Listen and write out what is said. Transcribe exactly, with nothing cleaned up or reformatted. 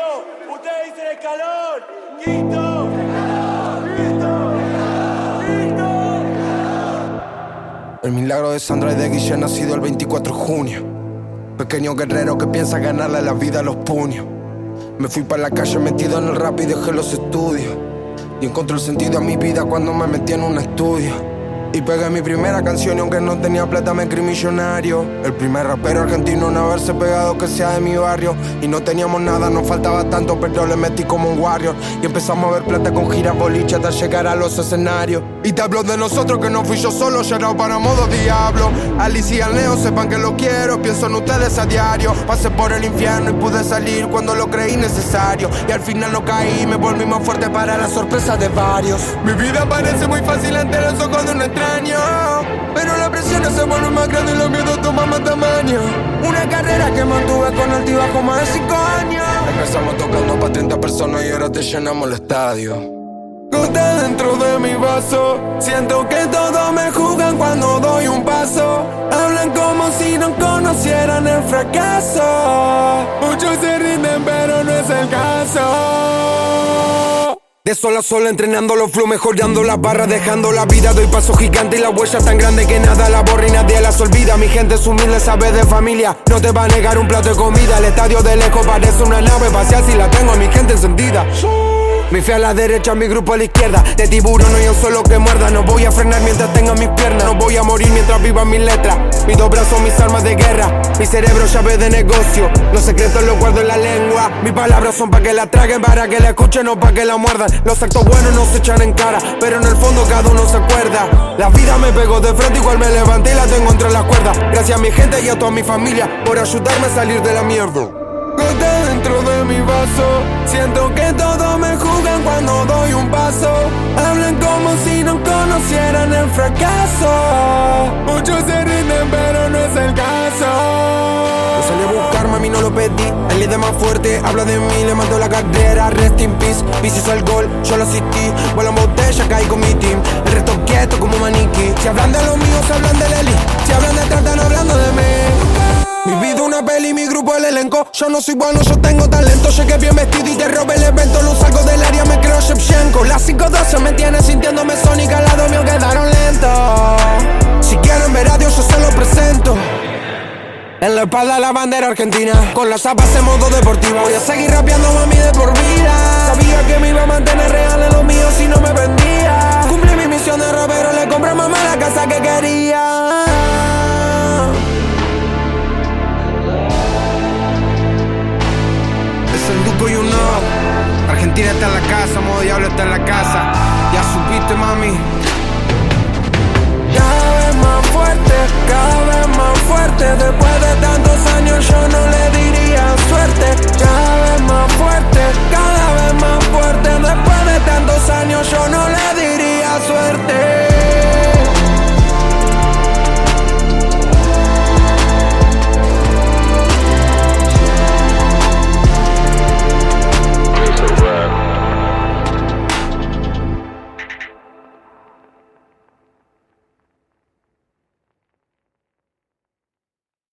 Ustedes dicen escalón. Quinto. Quinto. Quinto. El milagro de Sandra y de Guille ha nacido el veinticuatro de junio. Pequeño guerrero que piensa ganarle la vida a los puños. Me fui para la calle metido en el rap y dejé los estudios. Y encontré el sentido a mi vida cuando me metí en un estudio. Y pegué mi primera canción y aunque no tenía plata me creí millonario. El primer rapero argentino en haberse pegado que sea de mi barrio. Y no teníamos nada, nos faltaba tanto, pero le metí como un warrior. Y empezamos a ver plata con giras boliche hasta llegar a los escenarios. Y te hablo de nosotros que no fui yo solo, llenado para modo diablo. Alice y al Neo sepan que lo quiero, pienso en ustedes a diario. Pasé por el infierno y pude salir cuando lo creí necesario. Y al final no caí y me volví más fuerte para la sorpresa de varios. Mi vida parece muy fácil ante los ojos de un extraño, pero la presión se vuelve más grande y los miedos toman más tamaño. Una carrera que mantuve con altibajo más de cinco años. Empezamos tocando pa' treinta personas y ahora te llenamos el estadio. Gota dentro de mi vaso, siento que todos me juzgan cuando doy un paso. Hablan como si no conocieran el fracaso. Muchos se rinden pero no es el caso. De sol a sol entrenando los flow, mejorando las barras, dejando la vida. Doy paso gigante y la huella tan grande que nada la borra y nadie las olvida. Mi gente es humilde, sabe de familia, no te va a negar un plato de comida. El estadio de lejos parece una nave espacial si la tengo a mi gente encendida. Mi fe a la derecha, mi grupo a la izquierda. De tiburón no hay un solo que muerda. No voy a frenar mientras tenga mis piernas. No voy a morir mientras viva mis letras. Mis dos brazos, mis armas de guerra. Mi cerebro, llave de negocio. Los secretos los guardo en la lengua. Mis palabras son pa' que la traguen, para que la escuchen o pa' que la muerdan. Los actos buenos no se echan en cara, pero en el fondo cada uno se acuerda. La vida me pegó de frente, igual me levanté y la tengo entre las cuerdas. Gracias a mi gente y a toda mi familia por ayudarme a salir de la mierda. Gota dentro de mi vaso, siento que todos me juzgan cuando doy un paso. Hablan como si no conocieran el fracaso. Muchos se rinden pero no es el caso. Yo salí a buscar, mami, no lo pedí. El líder más fuerte habla de mí, le mando la carrera. Rest in peace, Bici hizo el gol, yo lo asistí. Vuelan botella, caí con mi team. El resto quieto como maniquí. Si hablan de los míos, se hablan de Leli. Si hablan de tratan hablando de mí. Mi vida una peli, mi grupo el elenco. Yo no soy bueno, yo tengo talento. Llegué bien vestido y te robé el evento. Luz salgo del área, me creo Shevchenko. Las cinco doce me tiene sintiéndome sónica. Al lado mío quedaron lentos. Si quieren ver a Dios, yo se lo presento. En la espalda la bandera argentina, con las zapas en modo deportivo. Voy a seguir rapeando, mami, de por vida. Sabía que me iba a mantener real en lo mío si no me vendía. Cumplí mi misión de rapero, le compré a mamá la casa que quería. El Duco y uno. Argentina está en la casa, modo diablo está en la casa. Ya supiste, mami. Cada vez más fuerte.